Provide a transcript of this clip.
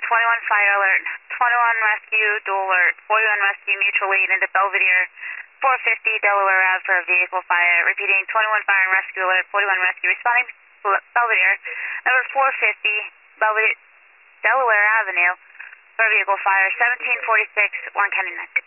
21 fire alert, 21 rescue, dual alert, 41 rescue, mutual lead into Belvedere, 450 Delaware Ave for a vehicle fire. Repeating, 21 fire and rescue alert, 41 rescue, responding to Belvedere, number 450 Belvedere, Delaware Avenue for a vehicle fire, 1746, Warren County 9.